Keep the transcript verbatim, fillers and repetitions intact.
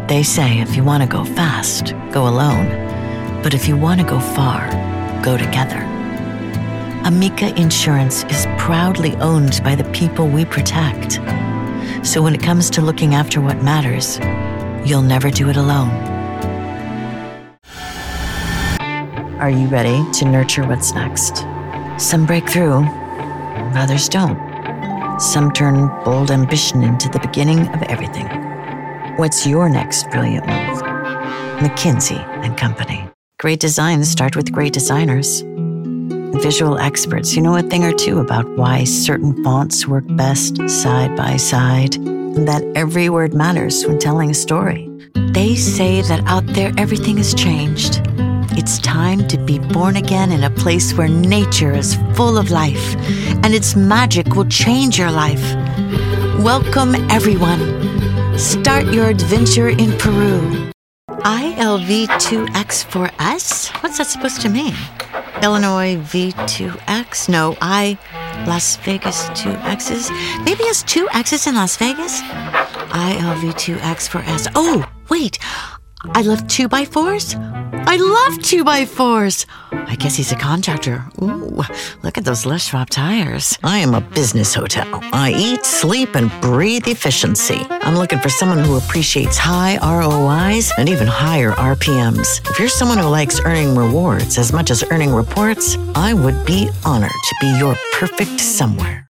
They say if you want to go fast, go alone. But if you want to go far, go together. Amica Insurance is proudly owned by the people we protect. So when it comes to looking after what matters, you'll never do it alone. Are you ready to nurture what's next? Some break through, others don't. Some turn bold ambition into the beginning of everything. What's your next brilliant move? McKinsey and Company. Great designs start with great designers. Visual experts, you know a thing or two about why certain fonts work best side by side, and that every word matters when telling a story. They say that out there everything has changed. It's time to be born again in a place where nature is full of life, and its magic will change your life. Welcome, everyone. Start your adventure in Peru. I L V two X four S? What's that supposed to mean? Illinois V two X? No, I, Las Vegas two X's? Maybe it's two X's in Las Vegas? I L V two X four S. Oh, wait, I love two by fours? I love two by fours. I guess he's a contractor. Ooh, look at those Les Schwab tires. I am a business hotel. I eat, sleep, and breathe efficiency. I'm looking for someone who appreciates high R O Is and even higher R P Ms. If you're someone who likes earning rewards as much as earning reports, I would be honored to be your perfect somewhere.